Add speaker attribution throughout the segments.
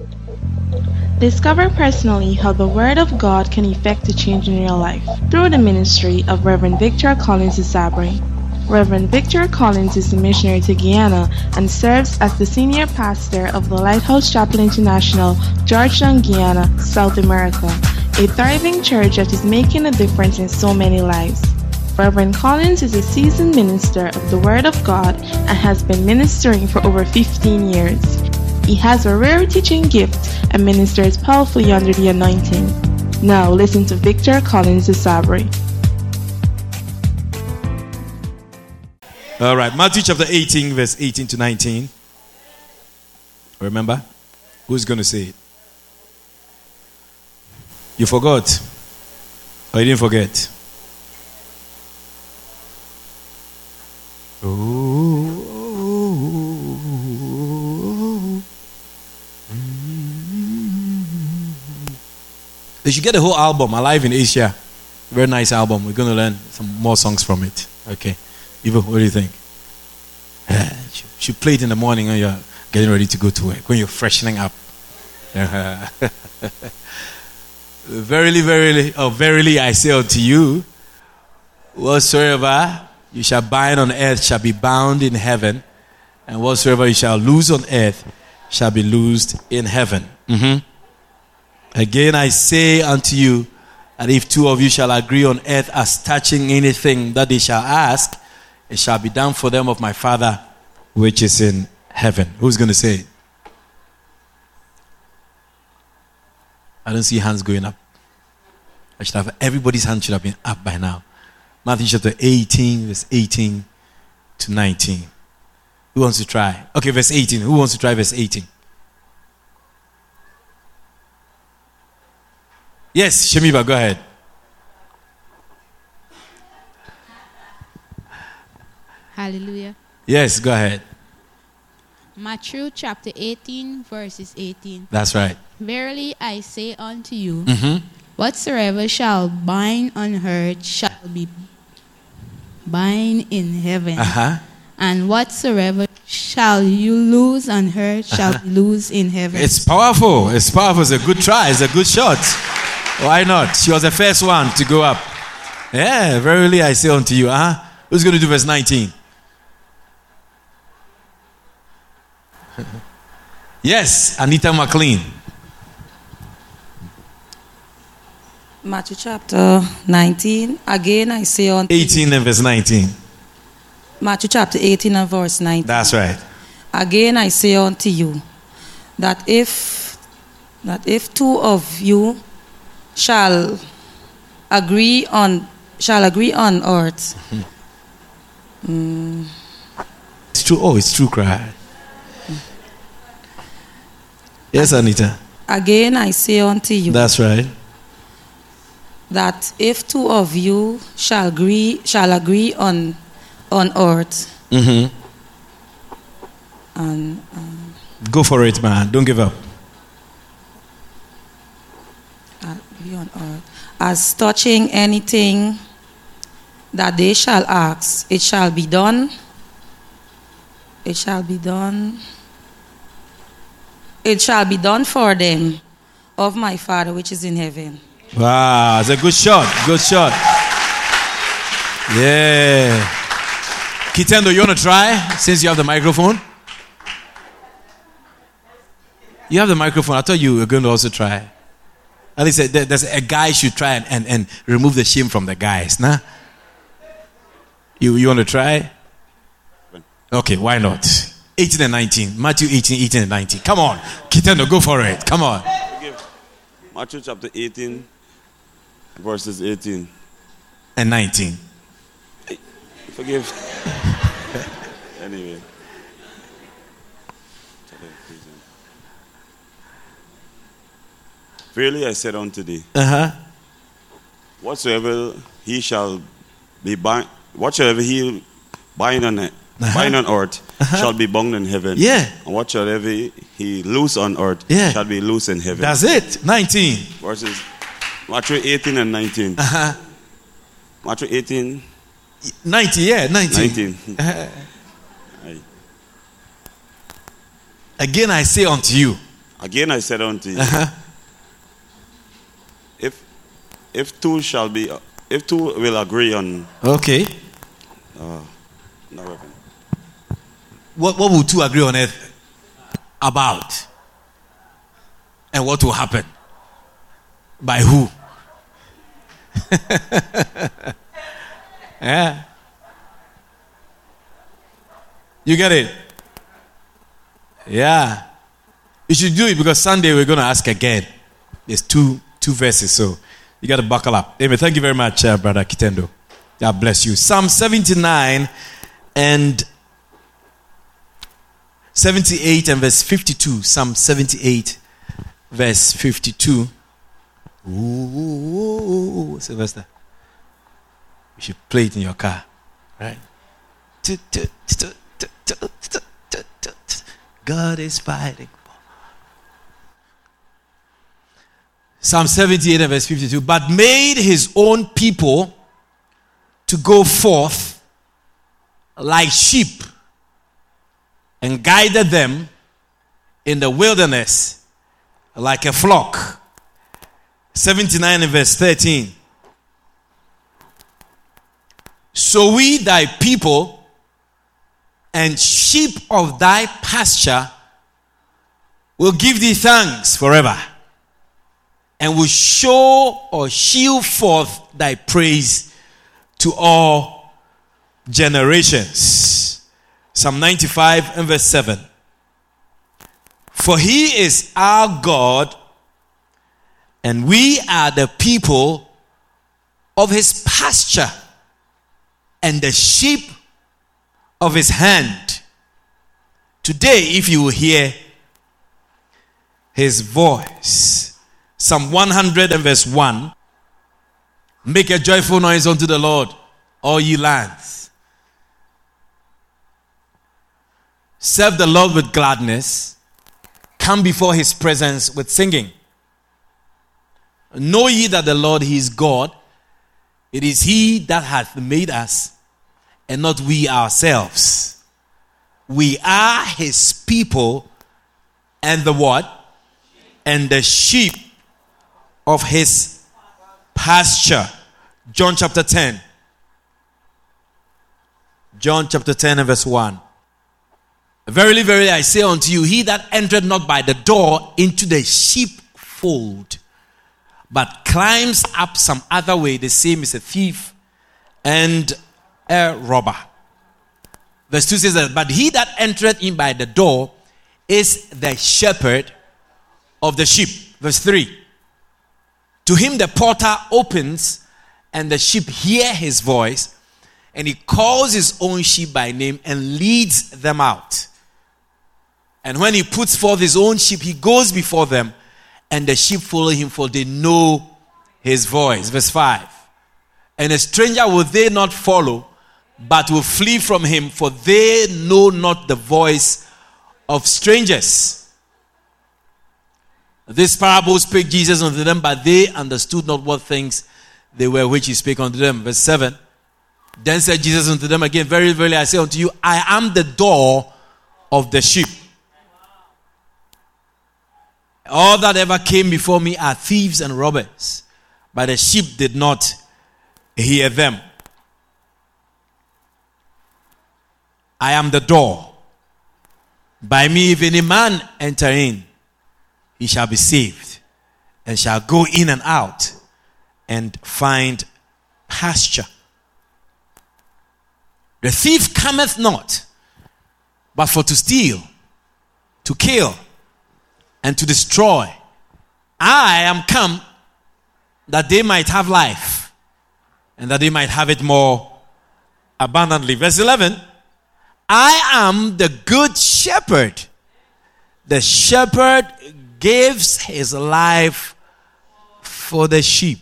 Speaker 1: Discover personally how the Word of God can effect a change in your life through the ministry of Reverend Victor Collins Sabri. Reverend Victor Collins is a missionary to Guyana and serves as the senior pastor of the Lighthouse Chapel International, Georgetown, Guyana, South America, a thriving church that is making a difference in so many lives. Reverend Collins is a seasoned minister of the Word of God and has been ministering for over 15 years. He has a rare teaching gift and ministers powerfully under the anointing. Now listen to Victor Collins Sabri.
Speaker 2: All right, Matthew chapter 18, verse 18 to 19. Remember? Who's going to say it? You forgot? Or you didn't forget? They should get the whole album, Alive in Asia. Very nice album. We're going to learn some more songs from it. Okay. Eva, what do you think? Should play it in the morning when you're getting ready to go to work, when you're freshening up. Verily, verily, verily I say unto you, whatsoever you shall bind on earth shall be bound in heaven, and whatsoever you shall loose on earth shall be loosed in heaven. Again I say unto you, that if two of you shall agree on earth as touching anything that they shall ask, it shall be done for them of my Father which is in heaven. Who's going to say it? I don't see hands going up. Everybody's hand should have been up by now. Matthew chapter 18, verse 18 to 19. Who wants to try? Okay, verse 18. Who wants to try verse 18? Yes, Shemiba, go ahead.
Speaker 3: Hallelujah.
Speaker 2: Yes, go ahead.
Speaker 3: Matthew chapter 18, verses 18.
Speaker 2: That's right.
Speaker 3: Verily I say unto you, whatsoever shall bind on earth shall be bind in heaven. And whatsoever shall you loose on earth shall be loose in heaven.
Speaker 2: It's powerful. It's powerful. It's a good try. It's a good shot. Why not? She was the first one to go up. Yeah, verily I say unto you. Who's going to do verse 19? Yes, Anita McLean.
Speaker 4: Matthew chapter 19. Again I say unto
Speaker 2: 18 and verse 19.
Speaker 4: Matthew chapter 18 and verse 19.
Speaker 2: That's right.
Speaker 4: Again I say unto you, that if two of you shall agree on earth.
Speaker 2: It's true. Oh, it's true, cry. Yes, Anita.
Speaker 4: Again I say unto you.
Speaker 2: That's right.
Speaker 4: That if two of you shall agree on earth. And
Speaker 2: go for it, man. Don't give up.
Speaker 4: Agree on earth. As touching anything that they shall ask, it shall be done. It shall be done. It shall be done for them of my Father which is in heaven.
Speaker 2: Wow, it's a good shot. Good shot. Yeah. Kitendo, you want to try since you have the microphone? You have the microphone. I thought you were going to also try. At least there's a guy should try and remove the shame from the guys. Nah? You want to try? Okay, why not? 18 and 19. Matthew 18 and 19. Come on. Kitendo, go for it. Come on.
Speaker 5: Matthew chapter 18, verses 18
Speaker 2: and 19.
Speaker 5: Forgive. Anyway. Verily I said unto thee, whatsoever he shall be bind, whatsoever he bind on earth shall be bound in heaven.
Speaker 2: Yeah.
Speaker 5: And whatsoever he loose on earth shall be loose in heaven.
Speaker 2: That's it. 19.
Speaker 5: Verses Matthew 18 and 19. Matthew 18.
Speaker 2: 90, yeah, 19. Again I say unto you.
Speaker 5: Again I said unto you, if two will agree on.
Speaker 2: Okay.
Speaker 5: No, Reverend.
Speaker 2: What will two agree on earth about? And what will happen? By who? Yeah. You get it? Yeah. You should do it because Sunday we're going to ask again. There's two verses, so you got to buckle up. Amen. Thank you very much, Brother Kitendo. God bless you. Psalm 79 and 78 and verse 52. Psalm 78 verse 52. Ooh, Sylvester. You should play it in your car. Right? God is fighting. Psalm 78 and verse 52. But made his own people to go forth like sheep, and guided them in the wilderness like a flock. 79 and verse 13. So we, thy people, and sheep of thy pasture, will give thee thanks forever, and will show or shew forth thy praise to all generations. Psalm 95 and verse 7. For he is our God, and we are the people of his pasture, and the sheep of his hand. Today, if you will hear his voice. Psalm 100 and verse 1. Make a joyful noise unto the Lord, all ye lands. Serve the Lord with gladness. Come before his presence with singing. Know ye that the Lord, he is God. It is he that hath made us, and not we ourselves. We are his people, and the what? And the sheep of his pasture. John chapter 10. John chapter 10 and verse 1. Verily, verily, I say unto you, he that entered not by the door into the sheepfold, but climbs up some other way, the same is a thief and a robber. Verse 2 says that, but he that entereth in by the door is the shepherd of the sheep. Verse 3. To him the porter opens, and the sheep hear his voice, and he calls his own sheep by name and leads them out. And when he puts forth his own sheep, he goes before them, and the sheep follow him, for they know his voice. Verse 5. And a stranger will they not follow, but will flee from him, for they know not the voice of strangers. This parable spake Jesus unto them, but they understood not what things they were which he spake unto them. Verse 7. Then said Jesus unto them again, verily, verily, I say unto you, I am the door of the sheep. All that ever came before me are thieves and robbers, but the sheep did not hear them. I am the door. By me, if any man enter in, he shall be saved, and shall go in and out, and find pasture. The thief cometh not, but for to steal, to kill, and to destroy. I am come that they might have life, and that they might have it more abundantly. Verse 11. I am the good shepherd. The shepherd gives his life for the sheep.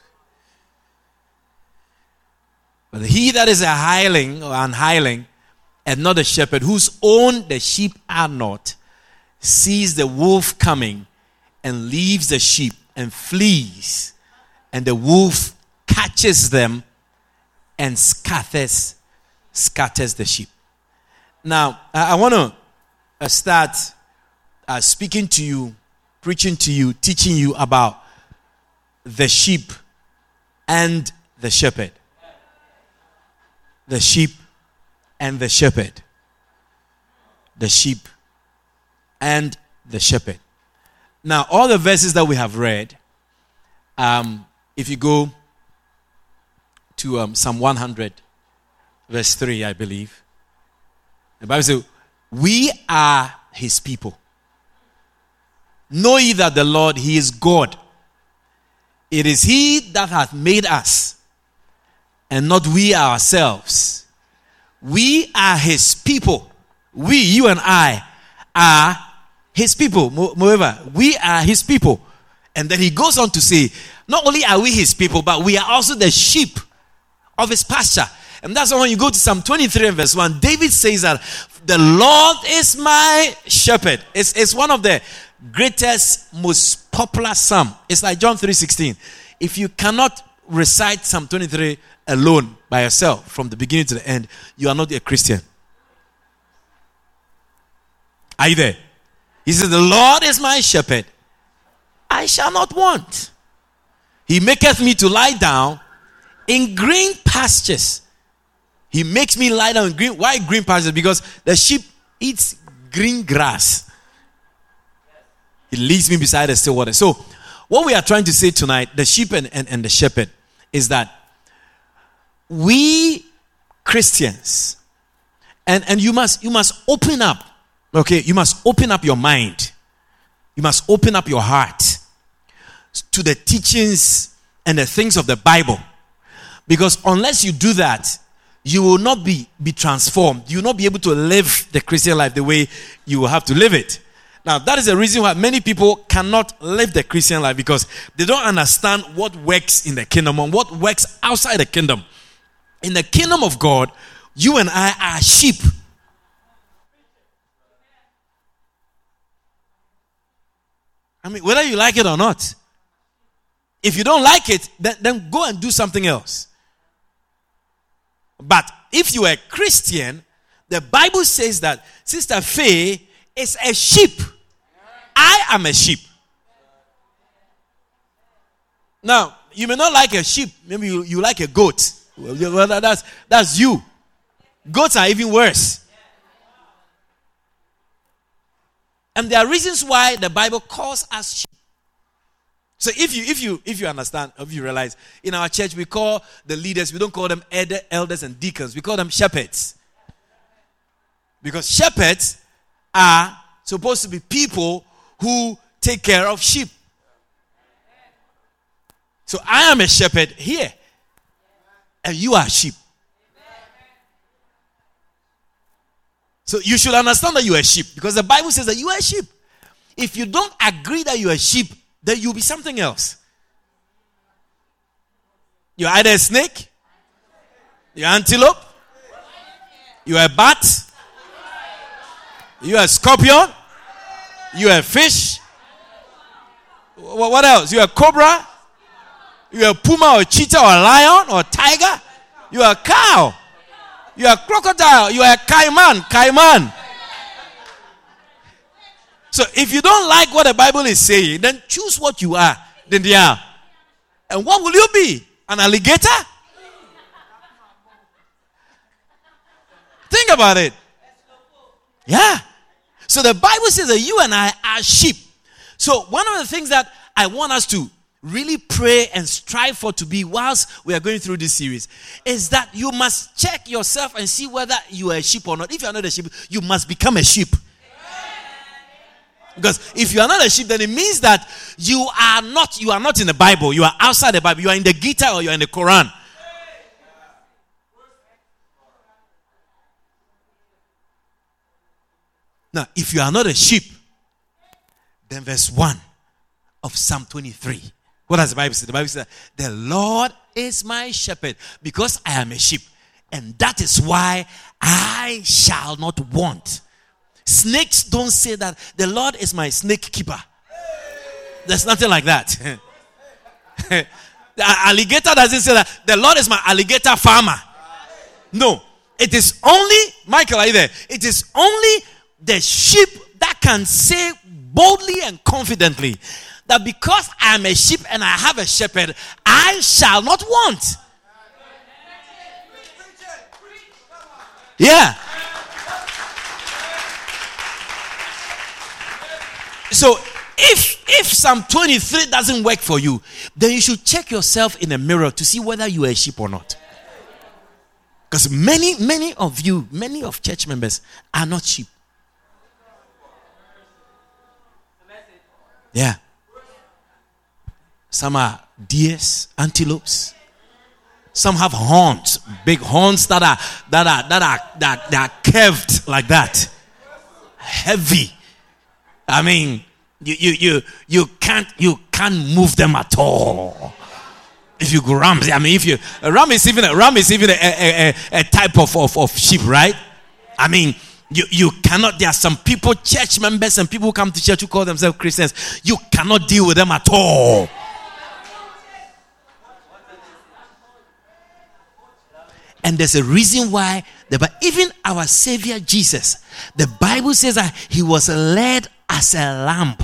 Speaker 2: But he that is a hireling or an hireling, and not a shepherd, whose own the sheep are not, sees the wolf coming, and leaves the sheep and flees, and the wolf catches them and scatters the sheep. Now, I want to start speaking to you preaching to you, teaching you about the sheep and the shepherd. The sheep and the shepherd. The sheep and the shepherd. Now, all the verses that we have read, if you go to Psalm 100, verse 3, I believe, the Bible says, we are his people. Know ye that the Lord, he is God. It is he that hath made us, and not we ourselves. We are his people. We, you and I, are his people. Moreover, we are his people. And then he goes on to say, not only are we his people, but we are also the sheep of his pasture. And that's why when you go to Psalm 23 and verse 1, David says that the Lord is my shepherd. It's one of the greatest, most popular psalm. It's like John 3:16. If you cannot recite Psalm 23 alone by yourself from the beginning to the end, you are not a Christian. Are you there? He says, the Lord is my shepherd. I shall not want. He maketh me to lie down in green pastures. He makes me lie down in green. Why green pastures? Because the sheep eats green grass. He leads me beside the still water. So, what we are trying to say tonight, the sheep and the shepherd, is that we Christians, and you must open up. Okay, you must open up your mind. You must open up your heart to the teachings and the things of the Bible. Because unless you do that, you will not be transformed. You will not be able to live the Christian life the way you will have to live it. Now, that is the reason why many people cannot live the Christian life, because they don't understand what works in the kingdom and what works outside the kingdom. In the kingdom of God, you and I are sheep. I mean, whether you like it or not. If you don't like it, then go and do something else. But if you are a Christian, the Bible says that Sister Faye is a sheep. I am a sheep. Now, you may not like a sheep. Maybe you like a goat. Well, that's you. Goats are even worse. And there are reasons why the Bible calls us sheep. So if you understand, if you realize, in our church we call the leaders, we don't call them elders and deacons, we call them shepherds. Because shepherds are supposed to be people who take care of sheep. So I am a shepherd here, and you are sheep. So you should understand that you are a sheep, because the Bible says that you are a sheep. If you don't agree that you are a sheep, then you'll be something else. You're either a snake, you're antelope, you're a bat, you're a scorpion, you're a fish. What else? You're a cobra, you're a puma or a cheetah or a lion or a tiger, you're a cow, you're a crocodile, you're a caiman. So if you don't like what the Bible is saying, then choose what you are. Then they are. And what will you be? An alligator? Think about it. Yeah. So the Bible says that you and I are sheep. So one of the things that I want us to really pray and strive for to be whilst we are going through this series is that you must check yourself and see whether you are a sheep or not. If you are not a sheep, you must become a sheep. Because if you are not a sheep, then it means that you are not in the Bible. You are outside the Bible. You are in the Gita or you are in the Quran. Now, if you are not a sheep, then verse 1 of Psalm 23. What does the Bible say? The Bible says, the Lord is my shepherd, because I am a sheep. And that is why I shall not want. Snakes don't say that the Lord is my snake keeper. There's nothing like that. The alligator doesn't say that the Lord is my alligator farmer. No. It is only, Michael, are you there? It is only the sheep that can say boldly and confidently that because I am a sheep and I have a shepherd, I shall not want. Yeah. So if Psalm 23 doesn't work for you, then you should check yourself in a mirror to see whether you are a sheep or not. Because many of church members are not sheep. Yeah. Some are deers, antelopes. Some have horns, big horns that are curved like that. Heavy. I mean, you can't move them at all. If you go rams, I mean, a ram is even a type of sheep, right? I mean, you cannot. There are some people, church members, and people who come to church who call themselves Christians. You cannot deal with them at all. And there's a reason why. But even our Savior Jesus, the Bible says that he was led as a lamb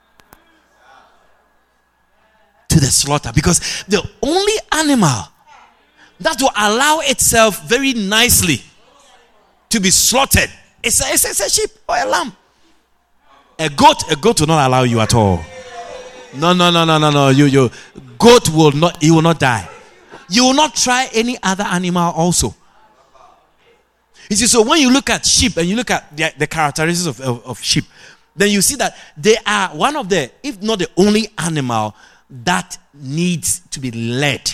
Speaker 2: to the slaughter, because the only animal that will allow itself very nicely to be slaughtered is a sheep or a lamb. A goat will not allow you at all. No. You goat will not. You will not die. You will not try any other animal also. You see, so when you look at sheep and you look at the characteristics of sheep, then you see that they are one of the, if not the only animal that needs to be led.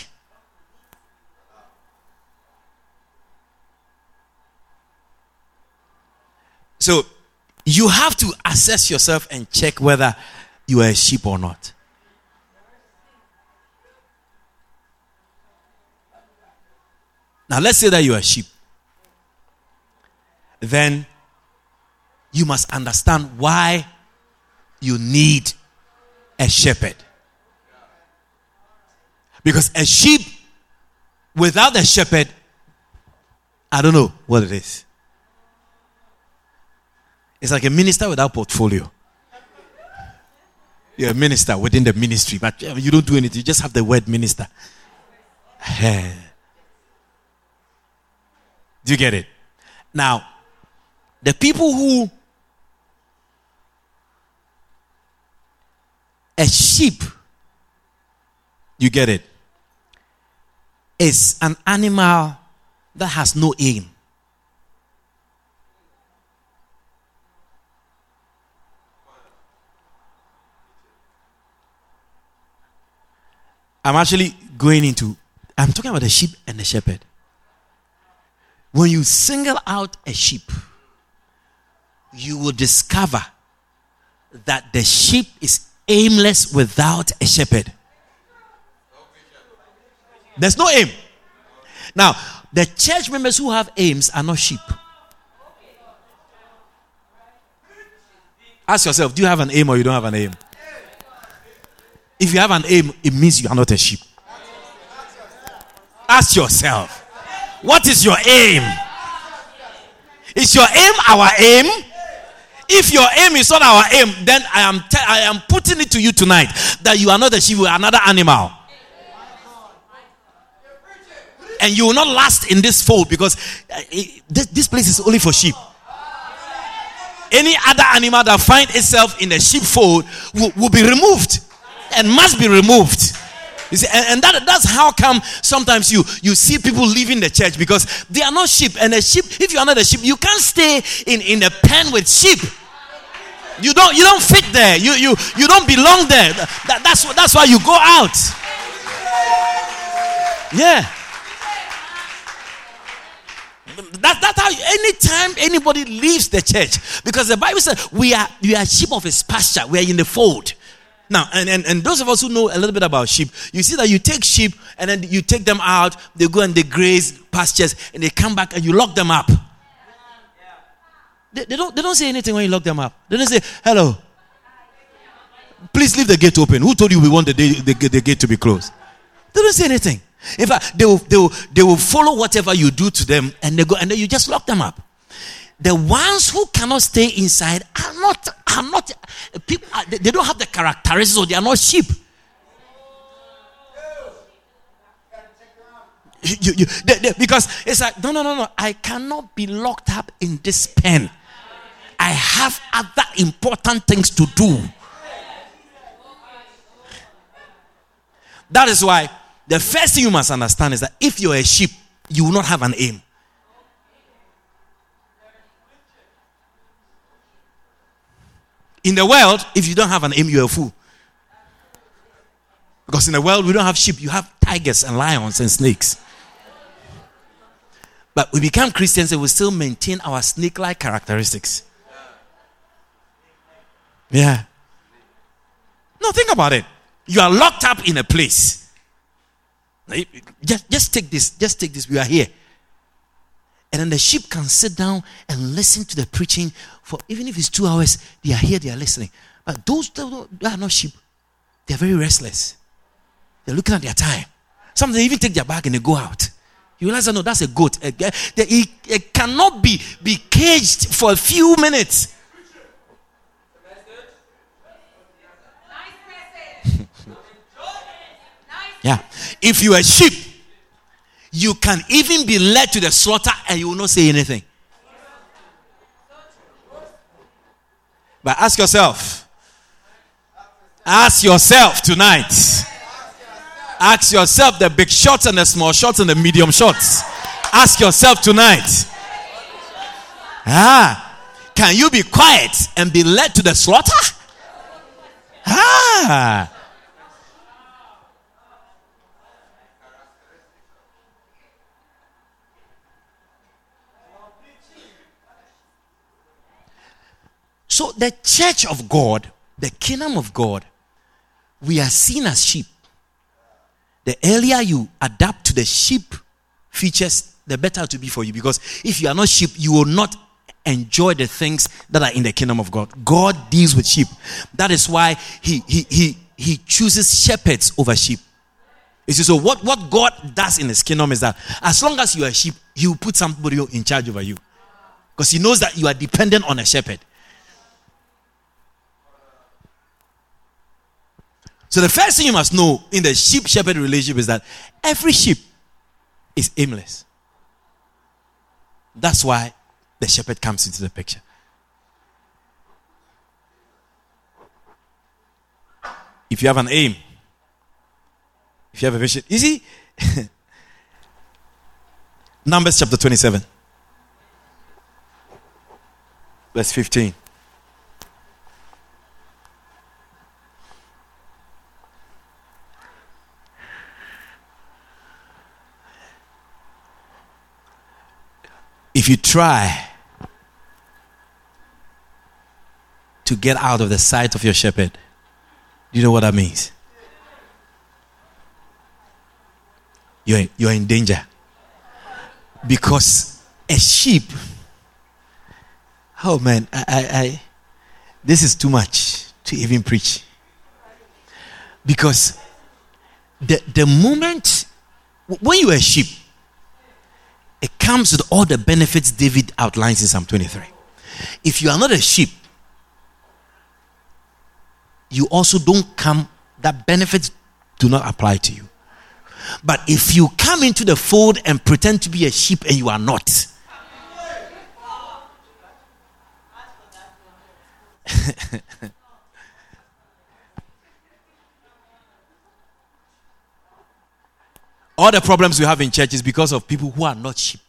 Speaker 2: So you have to assess yourself and check whether you are a sheep or not. Now let's say that you are a sheep. Then you must understand why you need a shepherd. Because a sheep without a shepherd, I don't know what it is. It's like a minister without portfolio. You're a minister within the ministry, but you don't do anything. You just have the word minister. Do you get it? Now, the people who a sheep, you get it, is an animal that has no aim. I'm talking about the sheep and the shepherd. When you single out a sheep, you will discover that the sheep is aimless without a shepherd. There's no aim. Now, the church members who have aims are not sheep. Ask yourself, do you have an aim or you don't have an aim? If you have an aim, it means you are not a sheep. Ask yourself, what is your aim? Is your aim our aim? If your aim is not our aim, then I am putting it to you tonight that you are not a sheep, you are another animal. And you will not last in this fold, because this place is only for sheep. Any other animal that finds itself in the sheepfold will be removed and must be removed. You see, and that's how come sometimes you see people leaving the church, because they are not sheep. And a sheep, if you are not a sheep, you can't stay in a pen with sheep. You don't fit there. You don't belong there. That's why you go out. Yeah. That's how anytime anybody leaves the church, because the Bible says we are sheep of his pasture. We are in the fold. Now, and those of us who know a little bit about sheep, you see that you take sheep and then you take them out, they go and they graze pastures, and they come back and you lock them up. They don't say anything when you lock them up. They don't say, hello, please leave the gate open. Who told you we want the gate to be closed? They don't say anything. In fact, they will follow whatever you do to them, and they go, and then you just lock them up. The ones who cannot stay inside are are not people. They don't have the characteristics, or they are not sheep. Because it's like no. I cannot be locked up in this pen. I have other important things to do. That is why the first thing you must understand is that if you're a sheep, you will not have an aim. In the world, if you don't have an aim, you're a fool. Because in the world, we don't have sheep. You have tigers and lions and snakes. But we become Christians and we still maintain our snake-like characteristics. Yeah. No, think about it. You are locked up in a place. Just take this. Just take this. We are here. And then the sheep can sit down and listen to the preaching for, even if it's 2 hours, they are here, they are listening. But those that are not sheep, they are very restless. They're looking at their time. Some they even take their bag and they go out. You realize that no, that's a goat. It cannot be caged for a few minutes. Yeah. If you are a sheep, you can even be led to the slaughter and you will not say anything. But ask yourself tonight. Ask yourself the big shots and the small shots and the medium shots. Ask yourself tonight. Can you be quiet and be led to the slaughter? So the church of God, the kingdom of God, we are seen as sheep. The earlier you adapt to the sheep features, the better it will be for you. Because if you are not sheep, you will not enjoy the things that are in the kingdom of God. God deals with sheep. That is why he chooses shepherds over sheep. You see, so what God does in his kingdom is that as long as you are a sheep, he will put somebody in charge over you. Because he knows that you are dependent on a shepherd. So the first thing you must know in the sheep-shepherd relationship is that every sheep is aimless. That's why the shepherd comes into the picture. If you have an aim, if you have a vision, you see, Numbers chapter 27, verse 15. If you try to get out of the sight of your shepherd, do you know what that means? You're in danger. Because a sheep, oh man, I this is too much to even preach. Because the moment when you are a sheep, it comes with all the benefits David outlines in Psalm 23. If you are not a sheep, you also don't come, that benefits do not apply to you. But if you come into the fold and pretend to be a sheep and you are not, all the problems we have in church is because of people who are not sheep.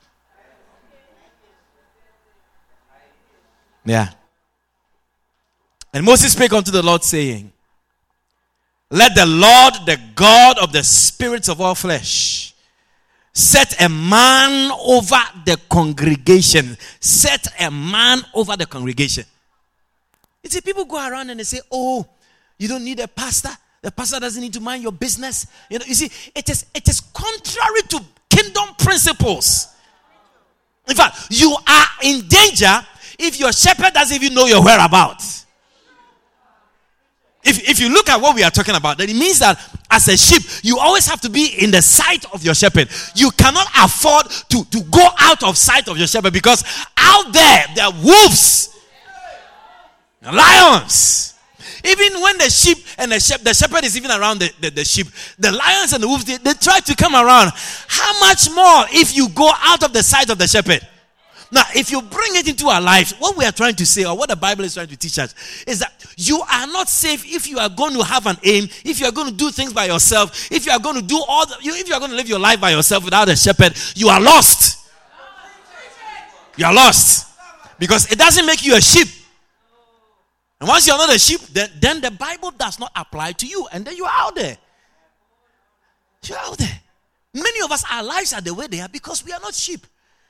Speaker 2: Yeah. And Moses spake unto the Lord, saying, let the Lord, the God of the spirits of all flesh, set a man over the congregation. Set a man over the congregation. You see, people go around and they say, oh, you don't need a pastor. The pastor doesn't need to mind your business. You see, it is contrary to kingdom principles. In fact, you are in danger if your shepherd doesn't even know your whereabouts. If you look at what we are talking about, then it means that as a sheep, you always have to be in the sight of your shepherd. You cannot afford to go out of sight of your shepherd, because out there are wolves. Lions. Even when the sheep and the shepherd is even around the sheep, the lions and the wolves, they try to come around. How much more if you go out of the sight of the shepherd? Now, if you bring it into our lives, what we are trying to say, or what the Bible is trying to teach us, is that you are not safe if you are going to have an aim, if you are going to do things by yourself, if you are going to do if you are going to live your life by yourself without a shepherd, you are lost. You are lost. Because it doesn't make you a sheep. And once you are not a sheep, then the Bible does not apply to you. And then you are out there. You are out there. Many of us, our lives are the way they are because we are not sheep.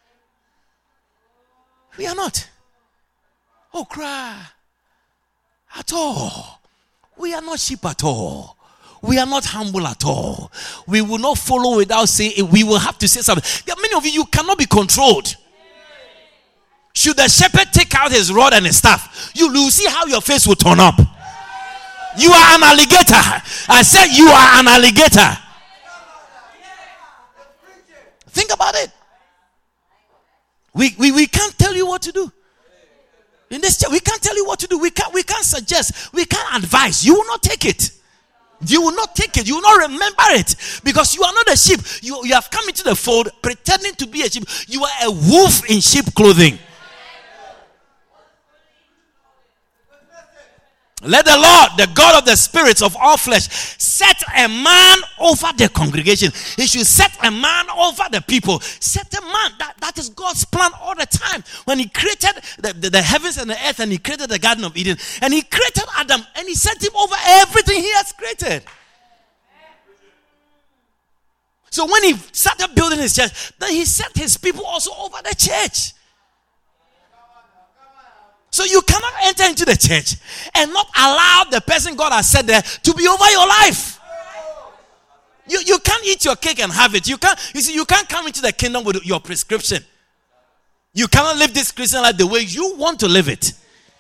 Speaker 2: We are not. Oh, cry. At all. We are not sheep at all. We are not humble at all. We will not follow without saying, we will have to say something. There are many of you cannot be controlled. Should the shepherd take out his rod and his staff, you will see how your face will turn up. You are an alligator. I said you are an alligator. Think about it. We can't tell you what to do. In this church, we can't tell you what to do. We can't suggest. We can't advise. You will not take it. You will not take it. You will not remember it. Because you are not a sheep. You have come into the fold pretending to be a sheep. You are a wolf in sheep clothing. Let the Lord, the God of the spirits of all flesh, set a man over the congregation. He should set a man over the people. Set a man. That is God's plan all the time. When he created the heavens and the earth, and he created the Garden of Eden, and he created Adam, and he set him over everything he has created. So when he started building his church, then he set his people also over the church. So you cannot enter into the church and not allow the person God has set there to be over your life. You can't eat your cake and have it. You can't come into the kingdom with your prescription. You cannot live this Christian life the way you want to live it.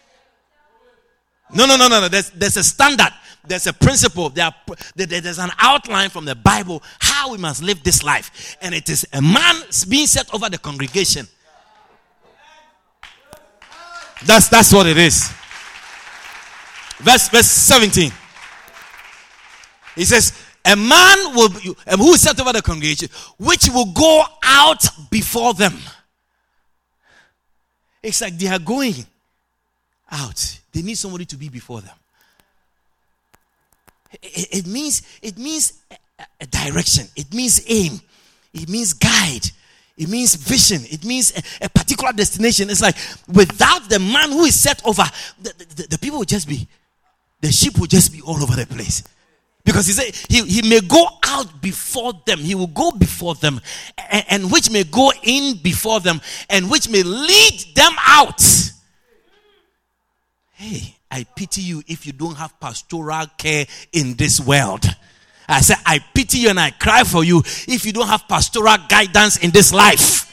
Speaker 2: No. There's a standard. There's a principle. There's an outline from the Bible how we must live this life. And it is a man being set over the congregation. That's what it is. Verse 17. He says, a man who is set over the congregation, which will go out before them. It's like they are going out. They need somebody to be before them. It means a direction. It means aim. It means guide. It means vision. It means a particular destination. It's like without the man who is set over, the people will just be, the sheep will just be all over the place. Because he said he may go out before them. He will go before them. And which may go in before them. And which may lead them out. Hey, I pity you if you don't have pastoral care in this world. I said, I pity you and I cry for you if you don't have pastoral guidance in this life.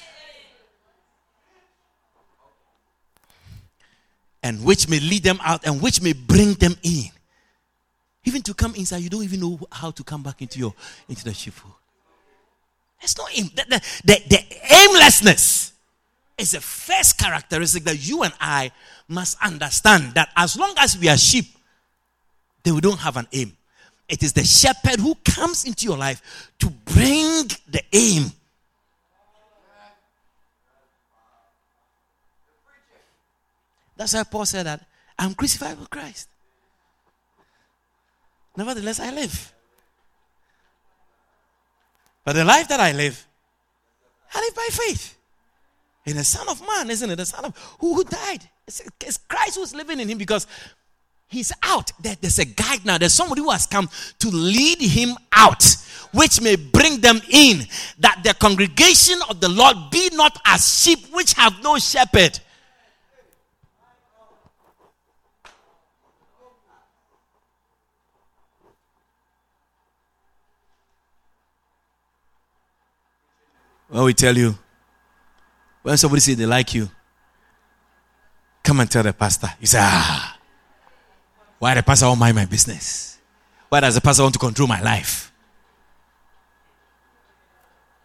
Speaker 2: And which may lead them out and which may bring them in. Even to come inside, you don't even know how to come back into the sheepfold. There's no aim. The aimlessness is the first characteristic that you and I must understand, that as long as we are sheep, then we don't have an aim. It is the shepherd who comes into your life to bring the aim. That's why Paul said that I'm crucified with Christ. Nevertheless, I live. But the life that I live by faith in the Son of Man, isn't it? The Son of who died. It's Christ who's living in him because he's out. There's a guide now. There's somebody who has come to lead him out, which may bring them in, that the congregation of the Lord be not as sheep which have no shepherd. Well, we tell you, when somebody says they like you, come and tell the pastor. You say, why the pastor won't mind my business? Why does the pastor want to control my life?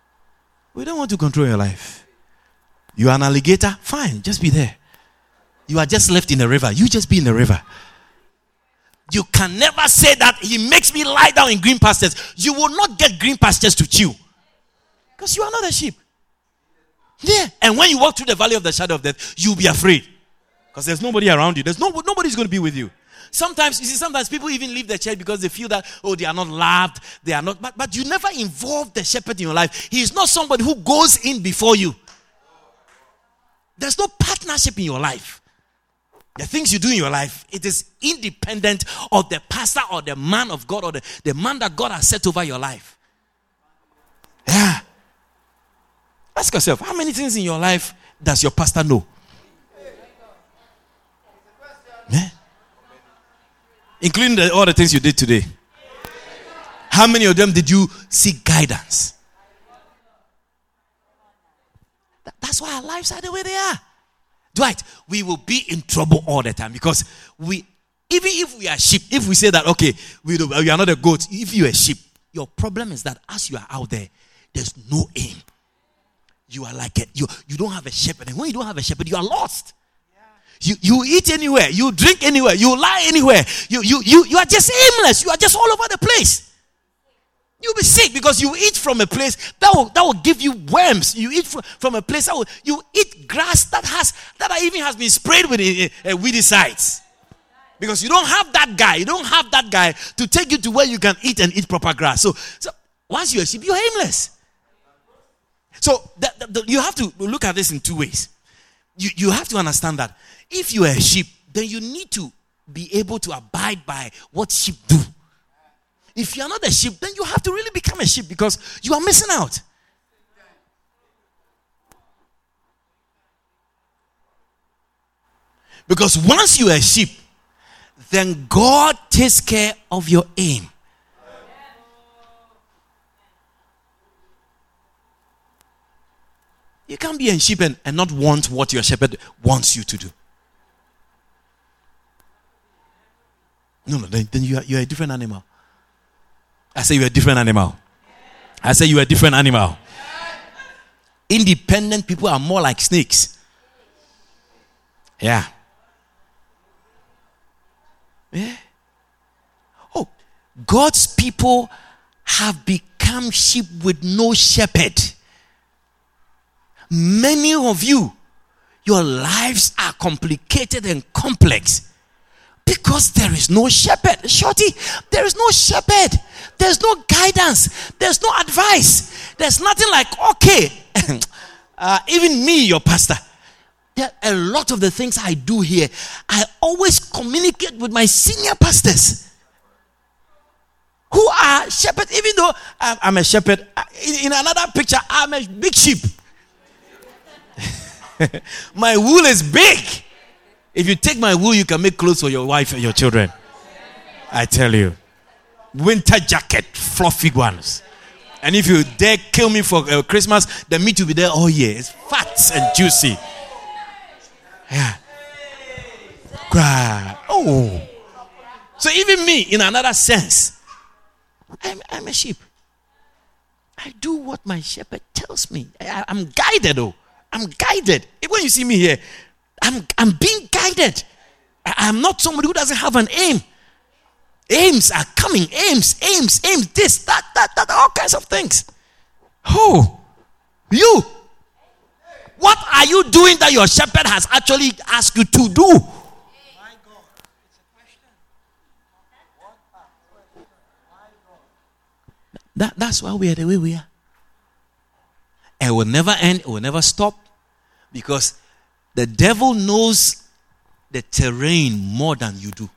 Speaker 2: We don't want to control your life. You are an alligator? Fine, just be there. You are just left in the river. You just be in the river. You can never say that he makes me lie down in green pastures. You will not get green pastures to chew. Because you are not a sheep. Yeah. And when you walk through the valley of the shadow of death, you'll be afraid. Because there's nobody around you. Nobody's going to be with you. Sometimes people even leave the church because they feel that, they are not loved. They are not. But you never involve the shepherd in your life. He is not somebody who goes in before you. There's no partnership in your life. The things you do in your life, it is independent of the pastor or the man of God or the man that God has set over your life. Yeah. Ask yourself, how many things in your life does your pastor know? Yeah. Including all the things you did today. How many of them did you seek guidance? That's why our lives are the way they are. Dwight, we will be in trouble all the time because even if we are sheep, if we say that, okay, we are not a goat, if you are a sheep, your problem is that as you are out there, there's no aim. You are like you don't have a shepherd. And when you don't have a shepherd, you are lost. You eat anywhere, you drink anywhere, you lie anywhere. You are just aimless. You are just all over the place. You'll be sick because you eat from a place that will give you worms. You eat from a place you eat grass that even has been sprayed with weedicides. Because you don't have that guy. You don't have that guy to take you to where you can eat and eat proper grass. So once you're a sheep, you're aimless. So you have to look at this in two ways. You have to understand that if you are a sheep, then you need to be able to abide by what sheep do. If you are not a sheep, then you have to really become a sheep because you are missing out. Because once you are a sheep, then God takes care of your aim. You can't be a sheep and not want what your shepherd wants you to do. No, then you are a different animal. I say you're a different animal. I say you're a different animal. Independent people are more like snakes. Yeah. Yeah. Oh, God's people have become sheep with no shepherd. Many of you, your lives are complicated and complex because there is no shepherd. Shorty, there is no shepherd. There's no guidance. There's no advice. There's nothing like, okay, even me, your pastor, there are a lot of the things I do here, I always communicate with my senior pastors who are shepherds, even though I'm a shepherd. In another picture, I'm a big sheep. My wool is big. If you take my wool, you can make clothes for your wife and your children. I tell you. Winter jacket, fluffy ones. And if you dare kill me for Christmas, the meat will be there all year. It's fat and juicy. Yeah. Oh. So even me, in another sense, I'm a sheep. I do what my shepherd tells me. I'm guided, though. I'm guided. When you see me here, I'm being guided. I'm not somebody who doesn't have an aim. Aims are coming. Aims. This, that, all kinds of things. Who? You. What are you doing that your shepherd has actually asked you to do? That's why we are the way we are. It will never end. It will never stop. Because the devil knows the terrain more than you do.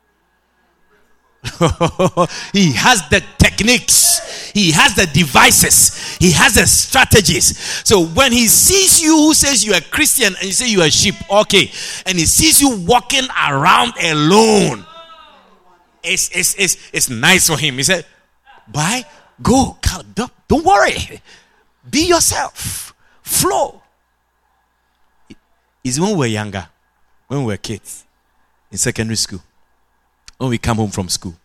Speaker 2: He has the techniques. He has the devices. He has the strategies. So when he sees you who says you are a Christian and you say you are a sheep, okay, and he sees you walking around alone, it's nice for him. He said, bye, go, don't worry. Be yourself. Flow. It's when we were younger, when we were kids, in secondary school, when we come home from school.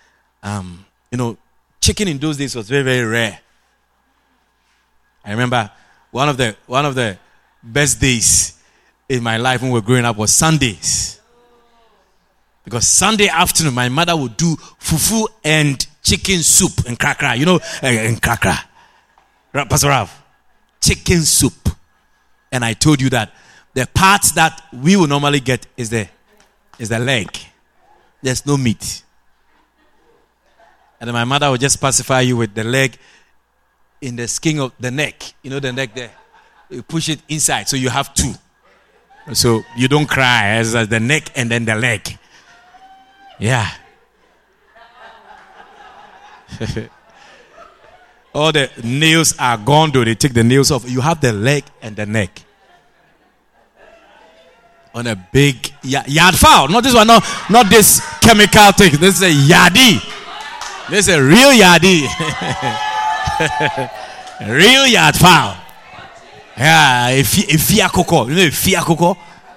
Speaker 2: Chicken in those days was very, very rare. I remember one of the best days in my life when we were growing up was Sundays. Because Sunday afternoon, my mother would do fufu and chicken soup and crackra. You know, and crackra. Pastor Ralph, chicken soup. And I told you that the parts that we will normally get is the leg. There's no meat. And then my mother would just pacify you with the leg in the skin of the neck. You know the neck there? You push it inside, so you have two. So you don't cry as the neck and then the leg. Yeah. All the nails are gone though. They take the nails off. You have the leg and the neck. On a big yard fowl. Not this one, not this chemical thing. This is a yardie. This is a real yardie. Real yard fowl. Yeah, a fiakoko. You know a fiakoko?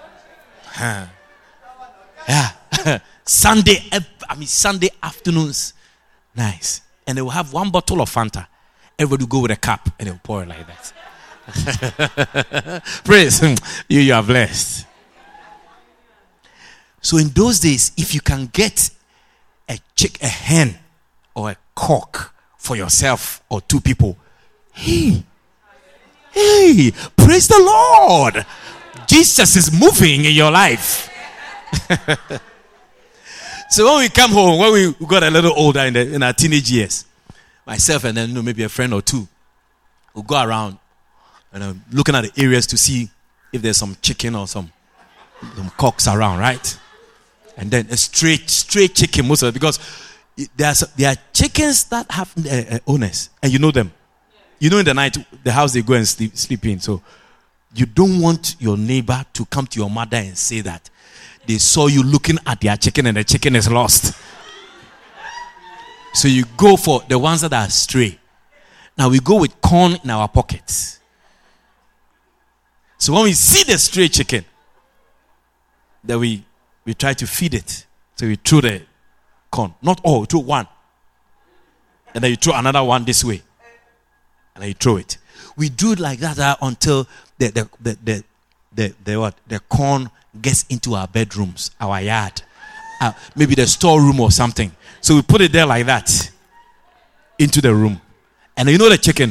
Speaker 2: Yeah. Sunday afternoons. Nice. And they will have one bottle of Fanta. Everybody will go with a cup and they'll pour it like that. Praise. You are blessed. So in those days, if you can get a hen or a cock for yourself or two people, hey, praise the Lord. Jesus is moving in your life. So when we come home, when we got a little older in our teenage years, myself and then maybe a friend or two, we'll go around and looking at the areas to see if there's some chicken or some cocks around, right? And then a straight chicken, most of it, because there are chickens that have owners, and you know them. You know in the night, the house they go and sleep in. So you don't want your neighbor to come to your mother and say that they saw you looking at their chicken and the chicken is lost. So you go for the ones that are stray. Now we go with corn in our pockets. So when we see the stray chicken, then we try to feed it. So we throw the corn. Not all, we throw one. And then you throw another one this way. And then you throw it. We do it like that until the corn gets into our bedrooms, our yard, maybe the storeroom or something. So we put it there like that into the room. And you know the chicken.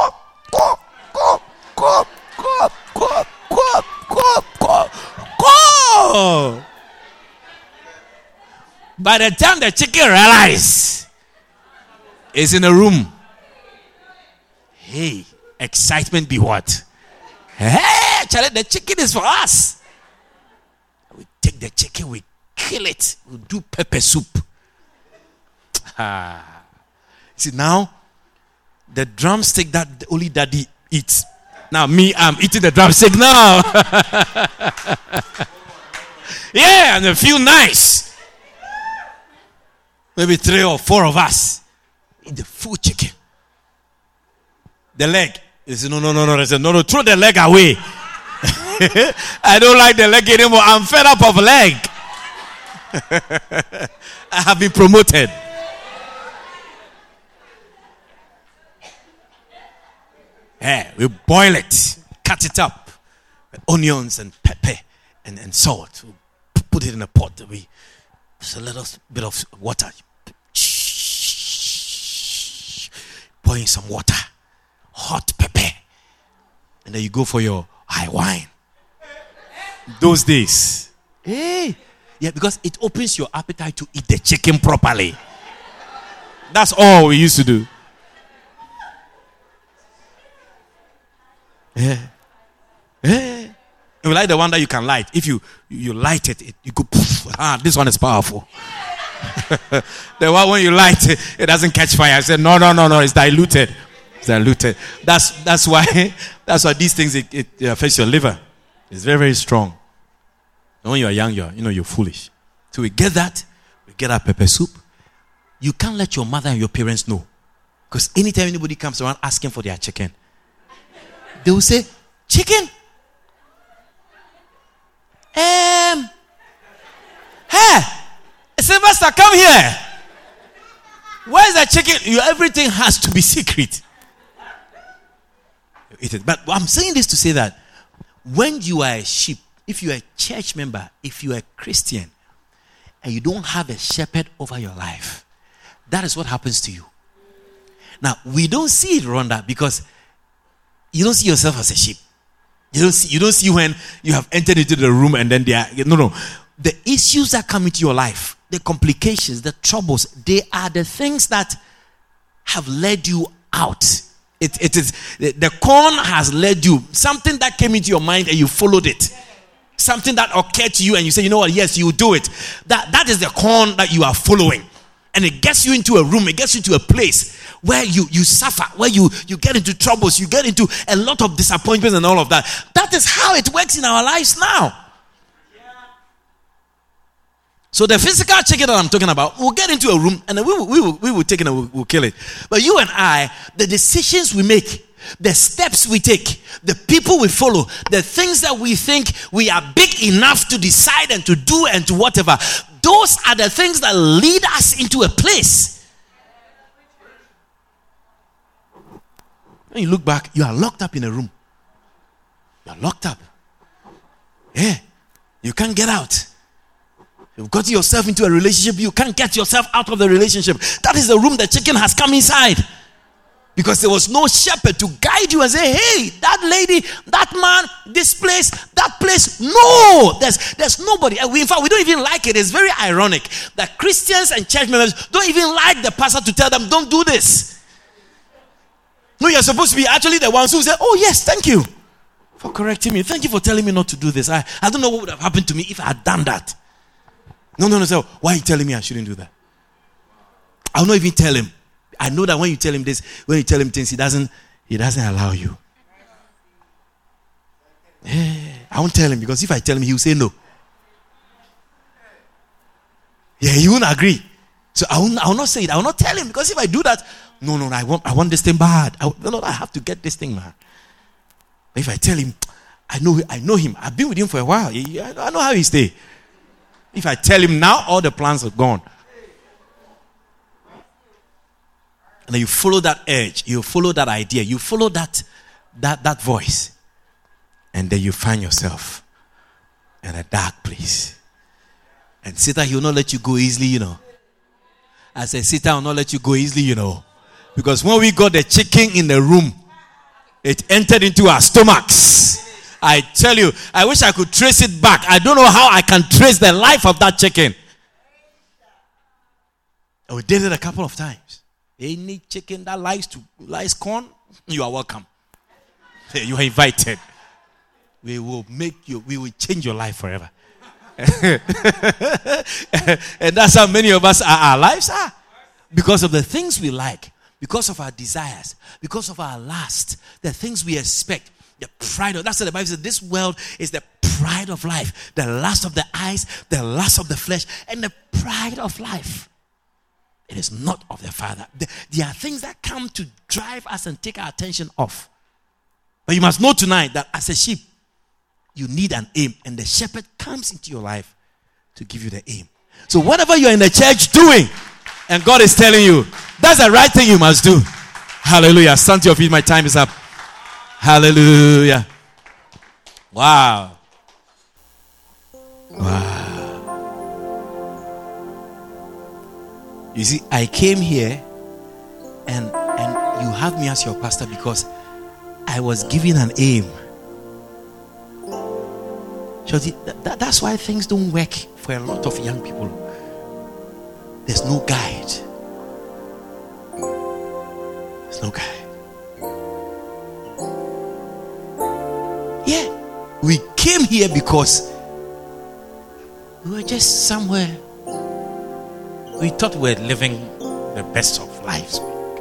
Speaker 2: By the time the chicken realizes it's in a room, hey, excitement be what? Hey, Charlie, the chicken is for us. We take the chicken, we kill it, we do pepper soup. See, now the drumstick that only daddy eats. Now me, I'm eating the drumstick now. Yeah, and I feel nice. Maybe 3 or 4 of us eat the full chicken. The leg. He said, no. I said, no, throw the leg away. I don't like the leg anymore. I'm fed up of leg. I have been promoted. Yeah, we boil it, cut it up, with onions and pepper and salt. We put it in a pot. We put a little bit of water. Pour in some water, hot pepper, and then you go for your high wine. Those days, hey, yeah, because it opens your appetite to eat the chicken properly. That's all we used to do. Yeah. Yeah. You like the one that you can light. If you light it, you go poof. This one is powerful. The one when you light it, it doesn't catch fire. I said, no, it's diluted. It's diluted. That's why these things it affects your liver. It's very, very strong. And when you are young, you're foolish. So we get that. We get our pepper soup. You can't let your mother and your parents know. Because anytime anybody comes around asking for their chicken, they will say, chicken? Hey, Sylvester, come here. Where's the chicken? Everything has to be secret. You eat it. But I'm saying this to say that when you are a sheep if you're a church member, if you're a Christian, and you don't have a shepherd over your life, that is what happens to you. Now, we don't see it, Rhonda, because you don't see yourself as a sheep. You don't see when you have entered into the room and then no. The issues that come into your life, the complications, the troubles, they are the things that have led you out. It is the corn has led you. Something that came into your mind and you followed it. Something that occurred to you and you say, you know what, yes, you do it. That is the corn that you are following. And it gets you into a room, it gets you to a place where you suffer, where you get into troubles, you get into a lot of disappointments and all of that. That is how it works in our lives now. So the physical chicken that I'm talking about, we'll get into a room and then we will take it and we'll kill it. But you and I, the decisions we make, the steps we take, the people we follow, the things that we think we are big enough to decide and to do and to whatever, those are the things that lead us into a place. When you look back, you are locked up in a room. You are locked up. Yeah. You can't get out. You've got yourself into a relationship. You can't get yourself out of the relationship. That is the room the chicken has come inside. Because there was no shepherd to guide you and say, hey, that lady, that man, this place, that place. No, there's nobody. In fact, we don't even like it. It's very ironic that Christians and church members don't even like the pastor to tell them, don't do this. No, you're supposed to be actually the ones who say, oh yes, thank you for correcting me. Thank you for telling me not to do this. I don't know what would have happened to me if I had done that. No. So why are you telling me I shouldn't do that? I'll not even tell him. I know that when you tell him this, when you tell him things, he doesn't allow you. Yeah, I won't tell him, because if I tell him, he will say no. Yeah, he won't agree. So I will not say it. I will not tell him, because if I do that, no, I want this thing bad. I have to get this thing, man. But if I tell him, I know him. I've been with him for a while. I know how he stay. If I tell him now, all the plans are gone. And then you follow that urge, you follow that idea, you follow that voice. And then you find yourself in a dark place. And Satan, he will not let you go easily, I said, Satan will not let you go easily, Because when we got the chicken in the room, it entered into our stomachs. I tell you, I wish I could trace it back. I don't know how I can trace the life of that chicken. And we did it a couple of times. Any chicken that likes corn, you are welcome. You are invited. We will change your life forever. And that's how many of us our lives are. Because of the things we like, because of our desires, because of our lust, the things we expect, the pride of, that's what the Bible says, this world is the pride of life, the lust of the eyes, the lust of the flesh, and the pride of life. It is not of the Father. There are things that come to drive us and take our attention off. But you must know tonight that as a sheep, you need an aim. And the shepherd comes into your life to give you the aim. So whatever you're in the church doing, and God is telling you, that's the right thing you must do. Hallelujah. Stand to your feet. My time is up. Hallelujah. Wow. Wow. You see, I came here and you have me as your pastor because I was given an aim. So that's why things don't work for a lot of young people. There's no guide. There's no guide. Yeah, we came here because we were just somewhere. We thought we were living the best of lives.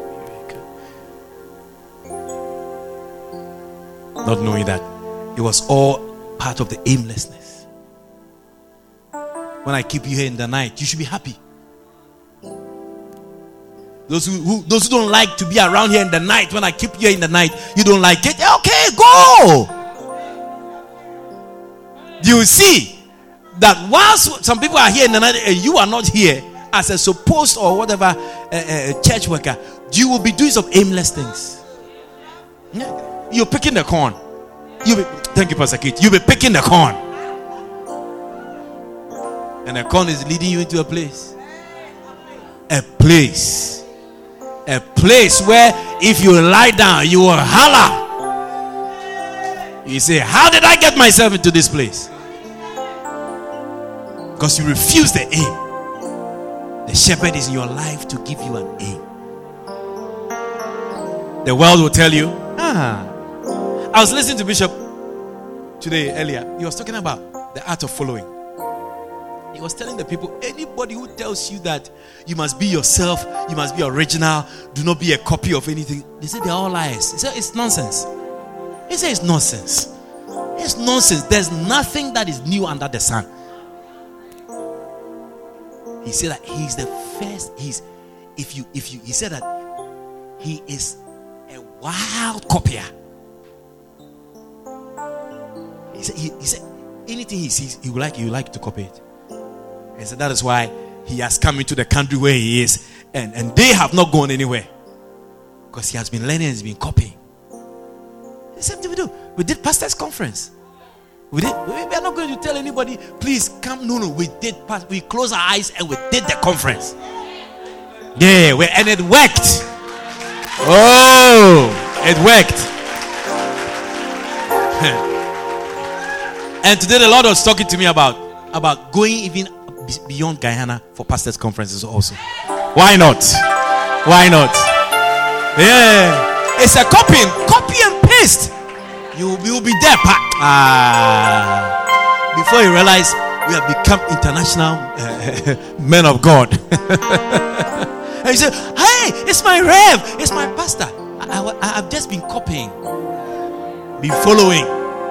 Speaker 2: Not knowing that it was all part of the aimlessness. When I keep you here in the night, you should be happy. Those who don't like to be around here in the night, when I keep you here in the night, you don't like it. Okay, go. You see that whilst some people are here in the night and you are not here, as a supposed or whatever church worker, you will be doing some aimless things. Yeah. You're picking the corn. Thank you, Pastor Keith. You'll be picking the corn. And a con is leading you into a place. A place. A place where if you lie down, you will holler. You say, how did I get myself into this place? Because you refuse the aim. The shepherd is in your life to give you an aim. The world will tell you, I was listening to Bishop today earlier. He was talking about the art of following. He was telling the people, anybody who tells you that you must be yourself, you must be original, do not be a copy of anything, they say they're all liars. He said it's nonsense. He said it's nonsense. It's nonsense. There's nothing that is new under the sun. He said that he's the first. He said that he is a wild copier. He said anything he sees, he would like to copy it. And so that is why he has come into the country where he is, and they have not gone anywhere because he has been learning and he's been copying. The same thing we do. We did pastors' conference. We are not going to tell anybody, please come. No. We closed our eyes and we did the conference. Yeah, and it worked. Oh, it worked. And today the Lord was talking to me about going even beyond Guyana for pastors' conferences also. Why not? Why not? Yeah, it's a copy and paste. You will be there. Before you realize, we have become international men of God. And you say, hey, it's my rev, it's my pastor. I've just been copying, been following.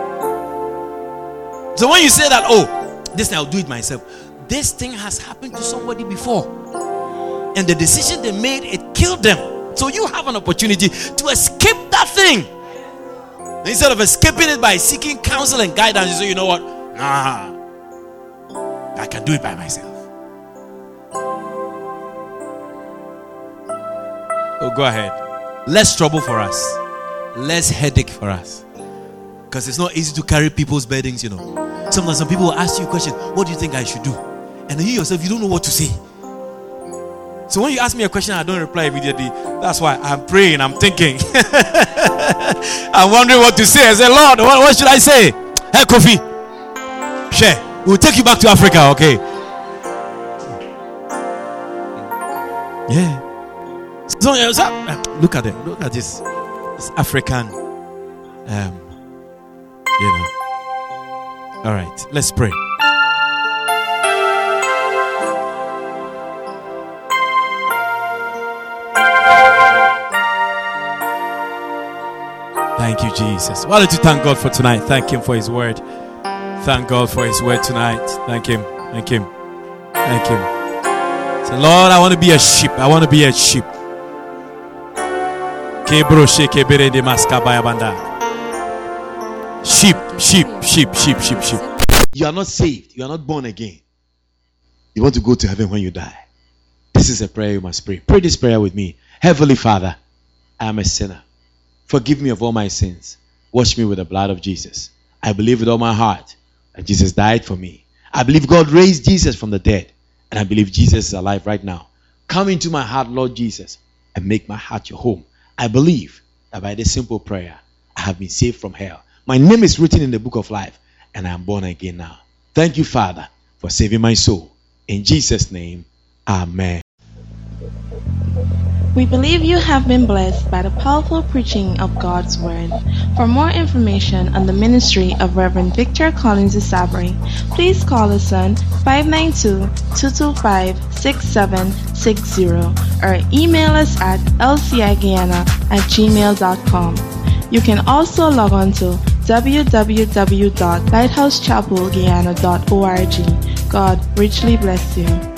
Speaker 2: So when you say that, oh, this thing I'll do it myself, this thing has happened to somebody before, and the decision they made, it killed them. So you have an opportunity to escape that thing. Instead of escaping it by seeking counsel and guidance, you say, you know what? Nah, I can do it by myself. Oh, go ahead. Less trouble for us. Less headache for us. Because it's not easy to carry people's burdens, you know. Sometimes some people will ask you a question, what do you think I should do? And you yourself, you don't know what to say. So when you ask me a question, I don't reply immediately. That's why I'm praying, I'm thinking. I'm wondering what to say. I say, Lord, what should I say? Hey, Kofi, share. We'll take you back to Africa, okay? Yeah. So look at it. Look at this. It's African. All right, let's pray. Thank you, Jesus. Why don't you thank God for tonight? Thank Him for His word. Thank God for His word tonight. Thank Him. Thank Him. Thank Him. Say, Lord, I want to be a sheep. I want to be a sheep. Sheep. You are not saved. You are not born again. You want to go to heaven when you die. This is a prayer you must pray. Pray this prayer with me. Heavenly Father, I am a sinner. Forgive me of all my sins. Wash me with the blood of Jesus. I believe with all my heart that Jesus died for me. I believe God raised Jesus from the dead. And I believe Jesus is alive right now. Come into my heart, Lord Jesus, and make my heart your home. I believe that by this simple prayer, I have been saved from hell. My name is written in the book of life, and I am born again now. Thank you, Father, for saving my soul. In Jesus' name, amen.
Speaker 1: We believe you have been blessed by the powerful preaching of God's Word. For more information on the ministry of Reverend Victor Collins Isabri, please call us on 592-225-6760 or email us at lciguyana@gmail.com. You can also log on to www.lighthousechapelguyana.org. God richly bless you.